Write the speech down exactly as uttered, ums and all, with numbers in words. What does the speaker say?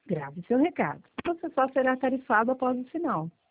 Grave seu recado. Você só será tarifado após o sinal.